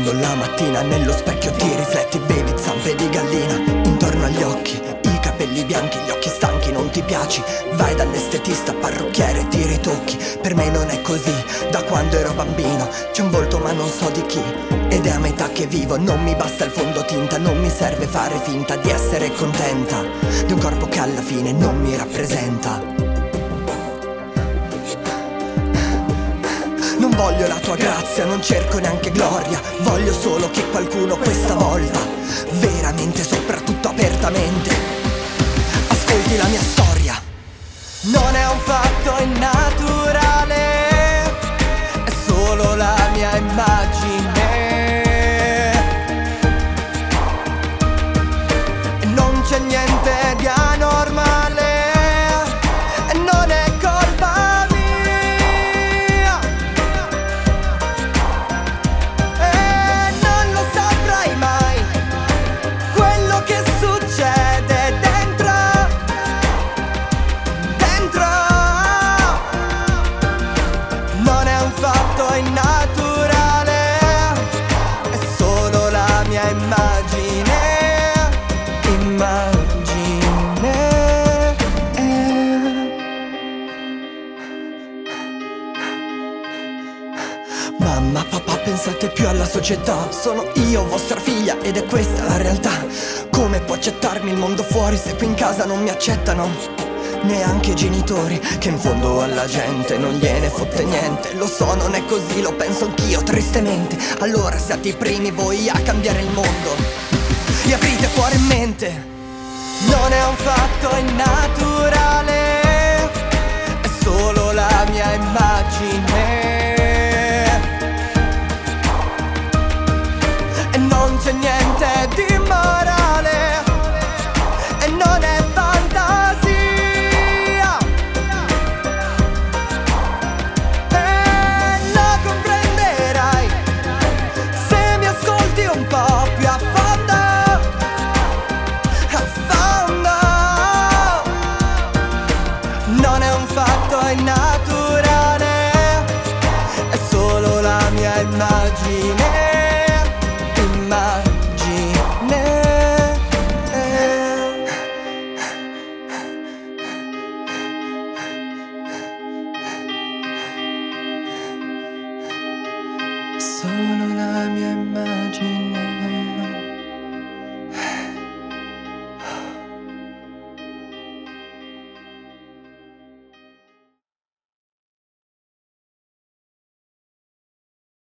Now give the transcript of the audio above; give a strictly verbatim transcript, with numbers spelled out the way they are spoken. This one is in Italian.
quando la mattina nello specchio ti rifletti, vedi zampe di gallina intorno agli occhi, i capelli bianchi, gli occhi stanchi, non ti piaci, vai dall'estetista, parrucchiere, ti ritocchi. Per me non è così, da quando ero bambino c'è un volto ma non so di chi, ed è a metà che vivo, non mi basta il fondotinta, non mi serve fare finta di essere contenta di un corpo che alla fine non mi rappresenta. Non voglio la tua grazia, non cerco neanche gloria, voglio solo che qualcuno questa volta, veramente, soprattutto apertamente, ascolti la mia storia. Non è un fatto innaturale, è solo la mia immagine, e non c'è niente di anormale, e non è colpa mia, e non lo saprai mai quello che succede dentro, dentro. Non è un fatto innaturale, è solo la mia immagine, immagine. Mamma, papà, pensate più alla società, sono io vostra figlia ed è questa la realtà. Come può accettarmi il mondo fuori se qui in casa non mi accettano neanche i genitori, che in fondo alla gente non gliene fotte niente. Lo so, non è così, lo penso anch'io tristemente. Allora siate i primi voi a cambiare il mondo e aprite cuore e mente. Non è un fatto innaturale, è solo la mia immagine, e non c'è niente di